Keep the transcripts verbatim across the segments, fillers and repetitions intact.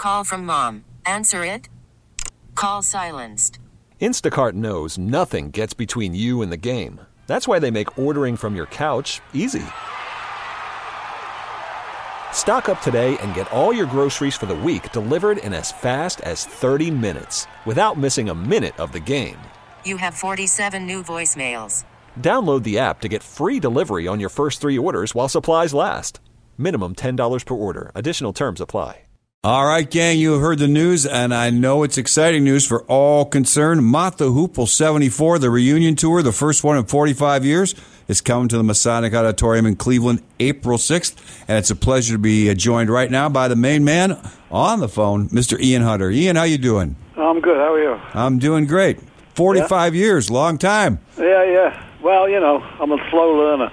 call from mom. Answer it. Call silenced. Instacart knows nothing gets between you and the game. That's why they make ordering from your couch easy. Stock up today and get all your groceries for the week delivered in as fast as thirty minutes without missing a minute of the game. You have forty-seven new voicemails. Download the app to get free delivery on your first three orders while supplies last. Minimum ten dollars per order. Additional terms apply. All right, gang, you have heard the news, and I know it's exciting news for all concerned. Mott the Hoople seventy-four, the reunion tour, the first one in forty-five years, is coming to the Masonic Auditorium in Cleveland April sixth, and it's a pleasure to be joined right now by the main man on the phone, Mister Ian Hunter. Ian, how you doing? I'm good. How are you? I'm doing great. forty-five yeah. years, long time. Yeah, yeah. Well, you know, I'm a slow learner.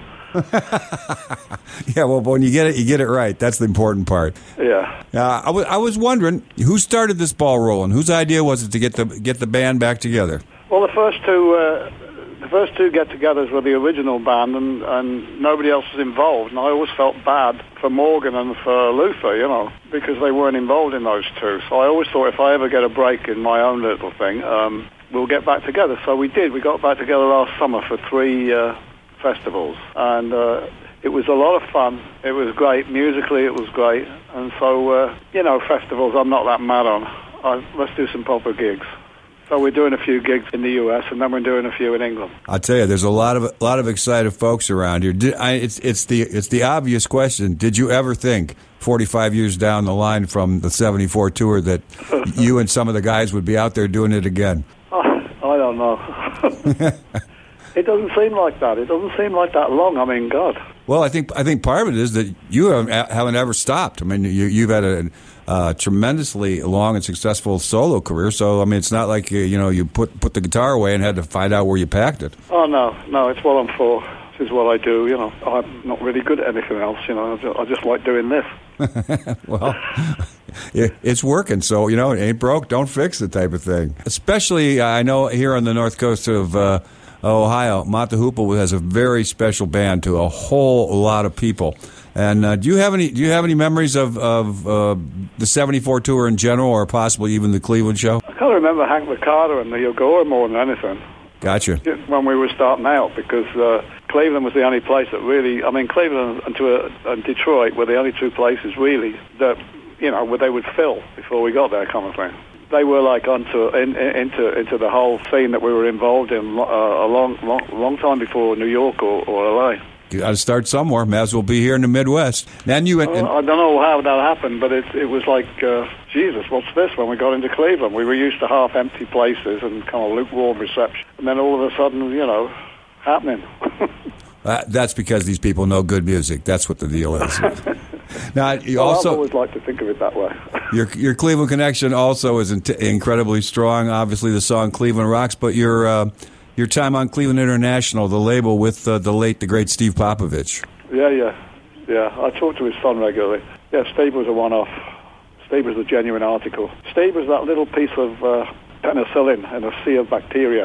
Yeah, well, when you get it, you get it right. That's the important part. Yeah. Uh, I, w- I was wondering, who started this ball rolling? Whose idea was it to get the get the band back together? Well, the first two, uh, the first two get-togethers were the original band, and, and nobody else was involved. And I always felt bad for Morgan and for Luther, you know, because they weren't involved in those two. So I always thought if I ever get a break in my own little thing, um, we'll get back together. So we did. We got back together last summer for three uh, festivals, and uh, it was a lot of fun. It was great. Musically, it was great. And so, uh, you know, festivals I'm not that mad on. I, let's do some proper gigs. So we're doing a few gigs in the U S, and then we're doing a few in England. I'll tell you, there's a lot of a lot of excited folks around here. Did, I, it's it's the it's the obvious question. Did you ever think, forty-five years down the line from the seventy-four tour, that you and some of the guys would be out there doing it again? Oh, I don't know. It doesn't seem like that. It doesn't seem like that long. I mean, God. Well, I think I think part of it is that you haven't, haven't ever stopped. I mean, you, you've had a uh, tremendously long and successful solo career. So, I mean, it's not like you, you know you put put the guitar away and had to find out where you packed it. Oh no, no, it's what I'm for. This is what I do. You know, I'm not really good at anything else. You know, I just, I just like doing this. Well, it's working, so, you know, it ain't broke, don't fix it type of thing. Especially, I know, here on the north coast of uh, Ohio, Mott the Hoople has a very special band to a whole lot of people. And uh, do you have any do you have any memories of, of uh, the seventy-four tour in general, or possibly even the Cleveland show? I can't remember Hank McCarter and the Agora more than anything. Gotcha. When we were starting out, because uh, Cleveland was the only place that really, I mean, Cleveland and, to a, and Detroit were the only two places really that, you know, where they would fill before we got there, kind of thing. They were like onto in, in, into into the whole scene that we were involved in uh, a long, long, long time before New York or, or L A. You got to start somewhere. May as well be here in the Midwest. Then you. And, uh, I don't know how that happened, but it it was like uh, Jesus. What's this? When we got into Cleveland, we were used to half-empty places and kind of lukewarm reception, and then all of a sudden, you know, happening. uh, that's because these people know good music. That's what the deal is. Now, you well, also I always like to think of it that way. your your Cleveland connection also is in- incredibly strong. Obviously, the song "Cleveland Rocks," but your uh, your time on Cleveland International, the label with uh, the late, the great Steve Popovich. Yeah, yeah, yeah. I talk to his son regularly. Yeah, Steve was a one-off. Steve was a genuine article. Steve was that little piece of uh, penicillin in a sea of bacteria.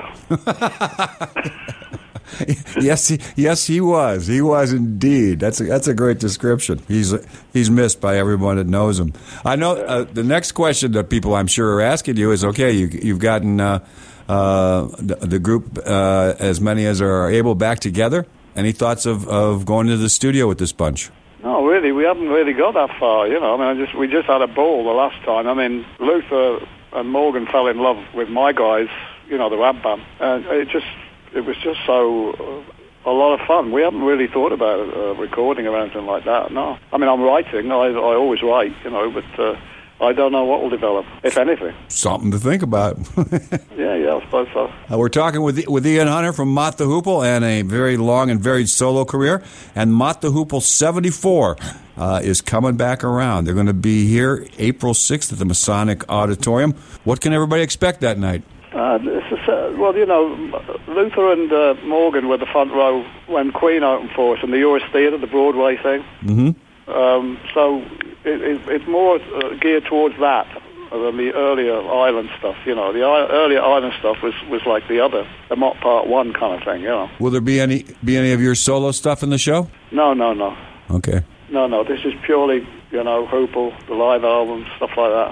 yes, he, yes, he was. He was indeed. That's a, that's a great description. He's he's missed by everyone that knows him. I know uh, the next question that people, I'm sure, are asking you is, okay, you, you've gotten uh, uh, the, the group, uh, as many as are able, back together. Any thoughts of, of going to the studio with this bunch? No, really, we haven't really got that far. You know, I mean, I just we just had a ball the last time. I mean, Luther and Morgan fell in love with my guys. You know, the Rab Band, and it just. It was just so uh, a lot of fun. We haven't really thought about uh, recording or anything like that. No, I mean I'm writing. I, I always write, you know, but uh, I don't know what will develop, if anything. Something to think about. yeah, yeah, I suppose so. Uh, we're talking with with Ian Hunter from Mott the Hoople, and a very long and varied solo career. And Mott the Hoople seventy-four uh, is coming back around. They're going to be here April sixth at the Masonic Auditorium. What can everybody expect that night? Uh, this is, uh, well, you know, Luther and uh, Morgan were the front row when Queen opened for us in the U S Theatre, the Broadway thing. Mm-hmm. Um, so it, it, it's more uh, geared towards that than the earlier island stuff. You know, the I- earlier island stuff was, was like the other, the Mott Part One kind of thing. You know. Will there be any be any of your solo stuff in the show? No, no, no. Okay. No, no. This is purely, you know, Hoople, the live album, stuff like that.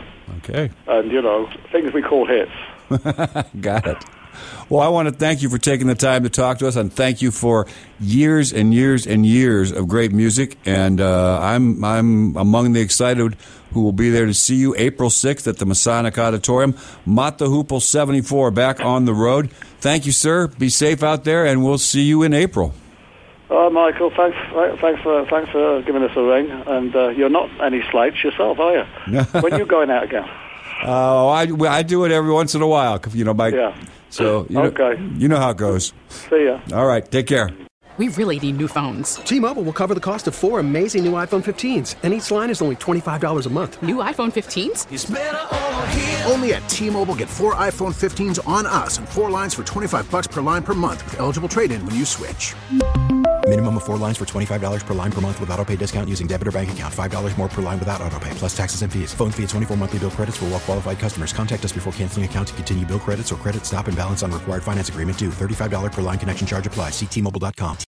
Okay. And, you know, things we call hits. Got it. Well, I want to thank you for taking the time to talk to us, and thank you for years and years and years of great music. And uh, I'm I'm among the excited who will be there to see you April sixth at the Masonic Auditorium. Mott the Hoople seventy-four back on the road. Thank you, sir. Be safe out there, and we'll see you in April. Oh, Michael, thanks, thanks for thanks for giving us a ring. And uh, you're not any slates yourself, are you? When are you going out again? Oh, I, I do it every once in a while, you know. By, yeah. So you know, okay. You know how it goes. See ya. All right. Take care. We really need new phones. T-Mobile will cover the cost of four amazing new iPhone fifteens, and each line is only twenty-five dollars a month. New iPhone fifteens? It's better over here. Only at T-Mobile, get four iPhone fifteens on us and four lines for twenty-five dollars per line per month with eligible trade-in when you switch. Minimum of four lines for twenty-five dollars per line per month with autopay discount using debit or bank account. five dollars more per line without autopay, plus taxes and fees. Phone fee at twenty-four monthly bill credits for well-qualified customers. Contact us before canceling account to continue bill credits or credit stop and balance on required finance agreement due. thirty-five dollars per line connection charge applies. See T Mobile dot com.